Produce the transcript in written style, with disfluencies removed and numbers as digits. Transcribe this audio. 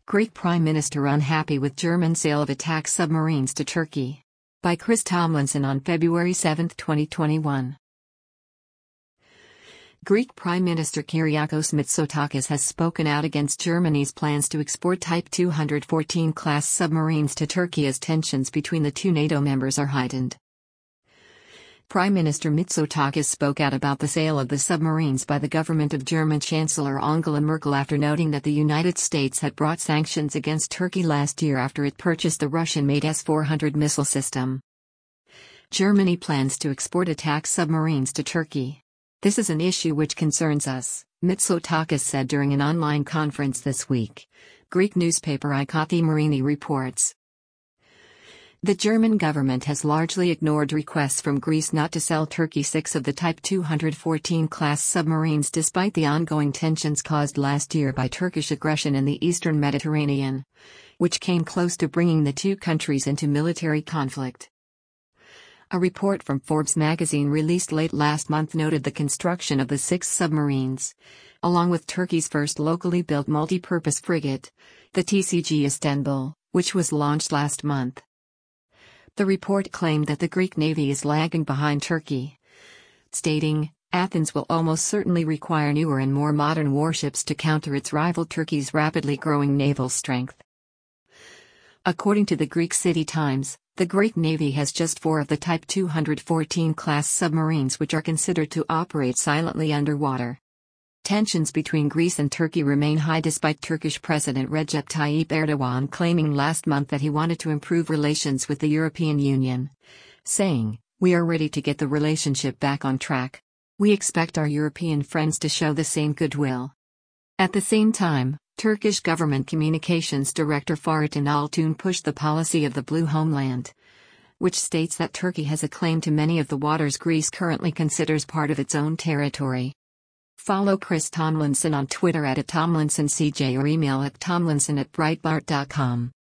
Greek Prime Minister unhappy with German sale of attack submarines to Turkey. By Chris Tomlinson on February 7, 2021. Greek Prime Minister Kyriakos Mitsotakis has spoken out against Germany's plans to export Type 214 class submarines to Turkey as tensions between the two NATO members are heightened. Prime Minister Mitsotakis spoke out about the sale of the submarines by the government of German Chancellor Angela Merkel after noting that the United States had brought sanctions against Turkey last year after it purchased the Russian-made S-400 missile system. Germany plans to export attack submarines to Turkey. This is an issue which concerns us, Mitsotakis said during an online conference this week. Greek newspaper Ikathi Marini reports. The German government has largely ignored requests from Greece not to sell Turkey 6 of the Type 214 class submarines despite the ongoing tensions caused last year by Turkish aggression in the eastern Mediterranean, which came close to bringing the two countries into military conflict. A report from Forbes magazine released late last month noted the construction of the 6 submarines, along with Turkey's first locally built multi-purpose frigate, the TCG Istanbul, which was launched last month. The report claimed that the Greek Navy is lagging behind Turkey, stating, Athens will almost certainly require newer and more modern warships to counter its rival Turkey's rapidly growing naval strength. According to the Greek City Times, the Greek Navy has just 4 of the Type 214 class submarines which are considered to operate silently underwater. Tensions between Greece and Turkey remain high despite Turkish President Recep Tayyip Erdogan claiming last month that he wanted to improve relations with the European Union, saying, "We are ready to get the relationship back on track. We expect our European friends to show the same goodwill." At the same time, Turkish government communications director Fahrettin Altun pushed the policy of the Blue Homeland, which states that Turkey has a claim to many of the waters Greece currently considers part of its own territory. Follow Chris Tomlinson on Twitter @TomlinsonCJ or email at tomlinson@breitbart.com.